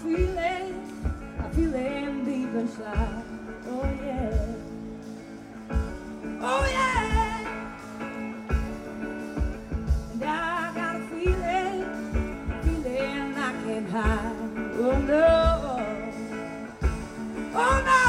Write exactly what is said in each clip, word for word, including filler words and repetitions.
feeling, a feeling deep inside. Oh yeah, oh yeah. And I got a feeling, a feeling I can't hide. Oh no, oh no.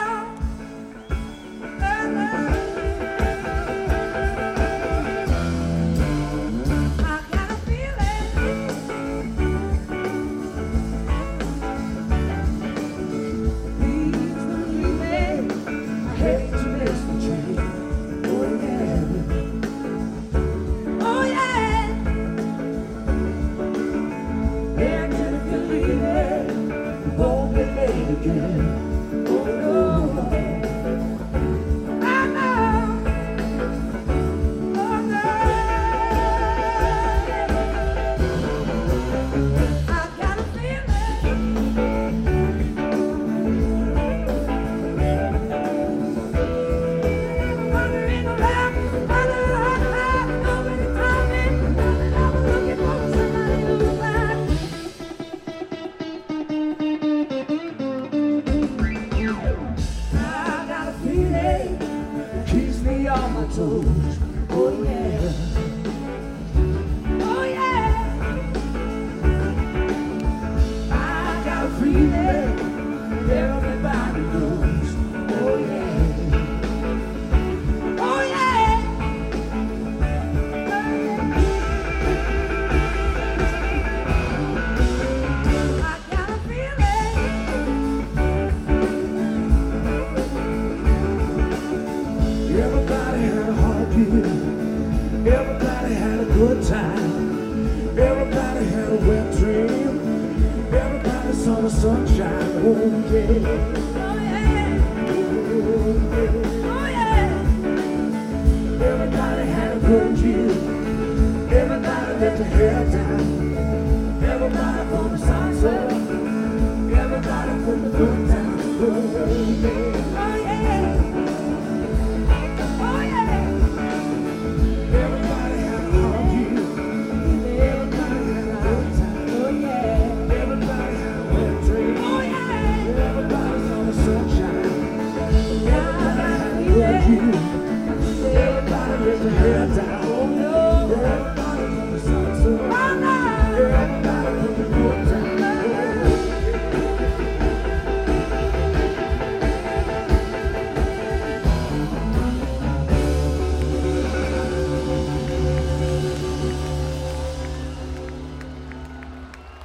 Keeps me on my toes. Oh yeah, oh yeah. I got a feeling everybody knows. Oh yeah, oh yeah. I got a feeling. Everybody had a heartbeat. Everybody had a good time. Everybody had a wet dream. Everybody saw the sunshine. Oh yeah, oh yeah, oh yeah, oh yeah. Everybody had a good year. Everybody let their hair down.